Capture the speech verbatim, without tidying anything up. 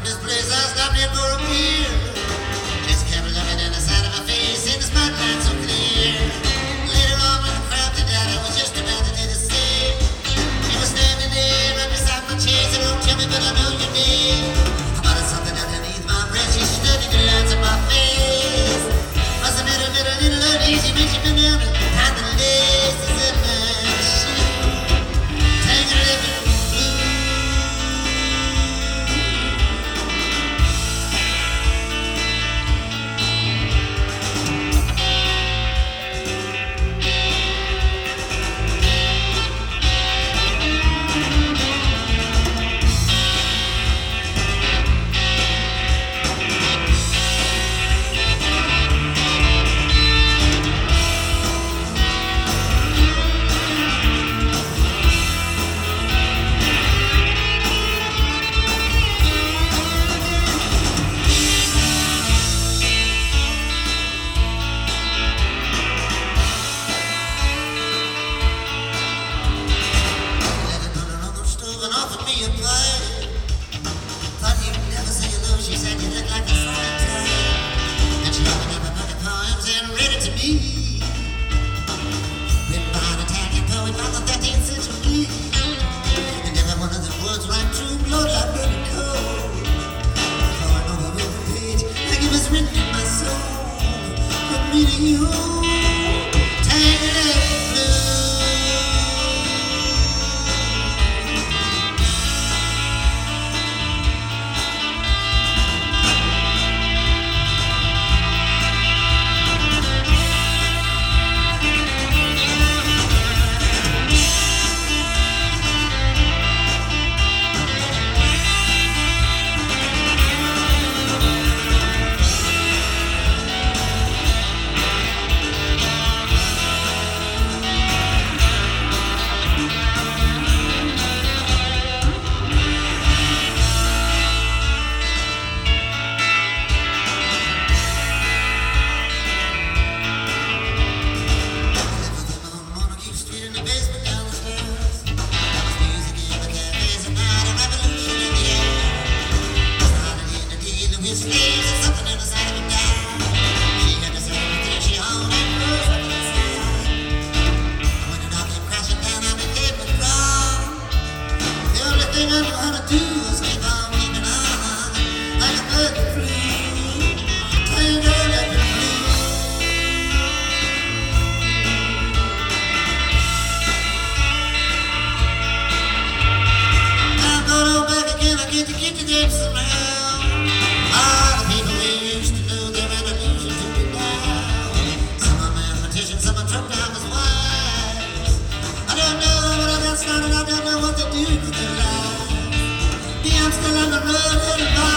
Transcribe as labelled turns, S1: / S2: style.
S1: this place, I stopped in for a beer. Just kept looking in the side of my face in the spotlight so clear. Later on when the crowd did that, I was just about to do the same. You were standing there right beside my chair, so don't tell me, but I know your name. I muttered something underneath my breath, she studied the lines of my face. Must have been a little, little uneasy when she been down and tied the laces in my shoe. Tangled up in blue. Offered me a pie. Thought you'd never say hello. She said you look like a fine time. And she opened up a book of poems and read it to me. Written by an Italian poet from the thirteenth century. And every one of the words rhymed true blood like burning coal. Pouring over every page like it was written in my soul. I'm reading you. Tangled up in blue. Something in the side of a dime. She had to say everything she owned and rose up to the sky. When it all came crashing down, I became withdrawn. The only thing I knew how to do was keep on keeping on, like a bird that flew, tangled up in blue. I'm going on back again. I get to get to them somehow. All the people we used to know, they're an illusion to me now. Some are mathematicians, some are drunk divers wise. I don't know what I got started, I don't know what to do with their lives. Me, I'm still on the road headed by